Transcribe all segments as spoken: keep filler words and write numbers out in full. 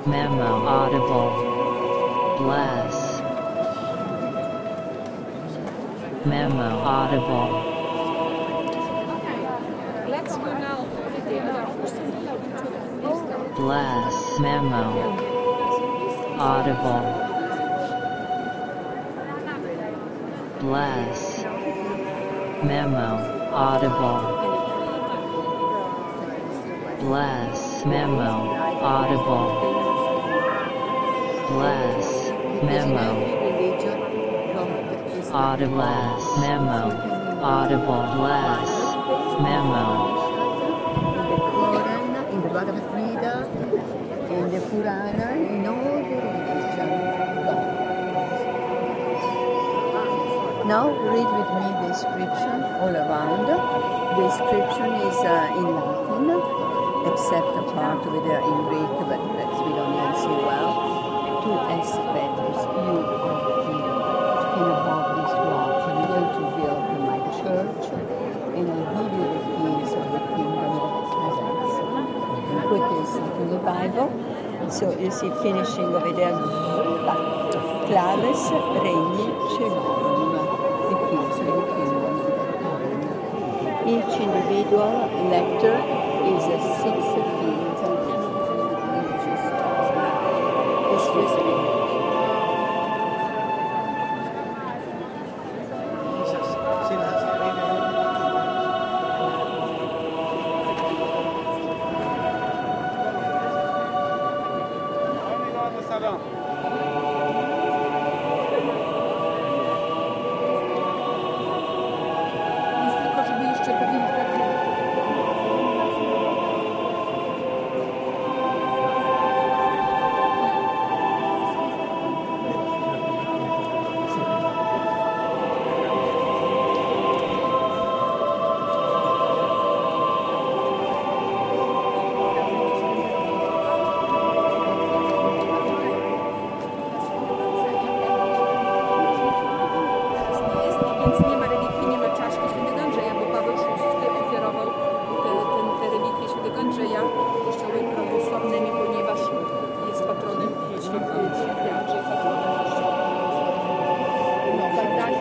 Memo audible. Bless. Memo audible. Let's go now. Bless. Memo audible. Bless. Memo audible. Bless. Memo audible. Bless. Memo audible. Bless. Memo audible. Bless. Memo. In the Bhagavad Gita, in the Purana, in all the religions. Now read with me the inscription all around. The inscription is uh, in Latin, except a part of it in Greek, but that we don't even see well. Two S letters, U and T. And above this rock, I'm going to build my church, and I'll give you the keys of the kingdom of heavens. And put this into the Bible. So you see finishing over there, Claves Regni Celorum, the keys of the kingdom of heaven. Each individual letter is a six feet. Excuse me. Jest tylko, żeby jeszcze powiedzieć takie... Więc nie ma relikwii, nie ma czaszki świętego Andrzeja, bo Paweł szósty ofiarował te, ten, te relikwie świętego Andrzeja kościoły prawosławnymi, ponieważ jest patronem święty święty Andrzej, patronem kościoła. No tak, tak.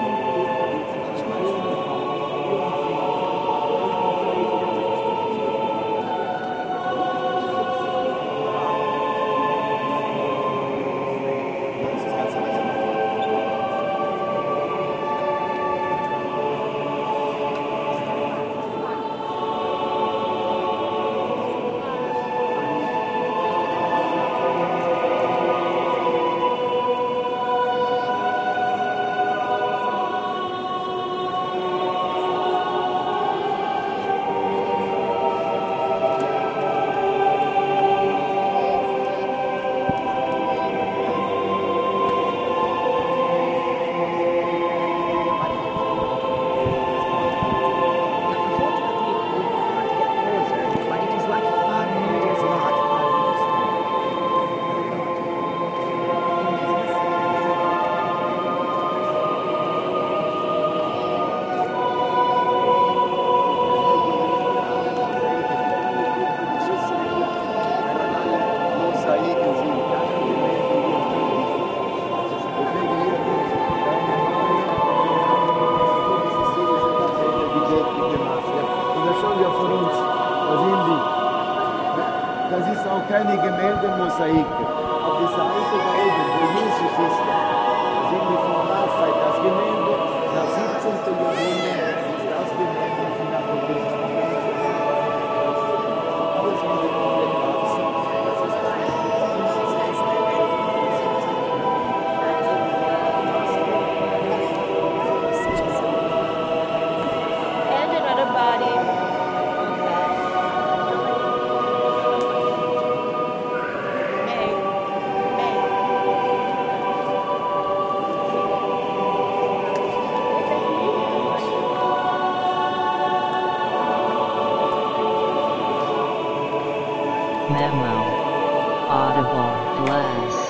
Das ist auch keine Gemäldemosaik. Auf der Seite da oben, wo Jesus ist, sehen wir von Raphael das Gemälde, das siebzehnten. Jahrhundert ist das Gemälde von Apokalypse. Alles mit dem Wachsen. Das ist And another body. Memo audible. Bless.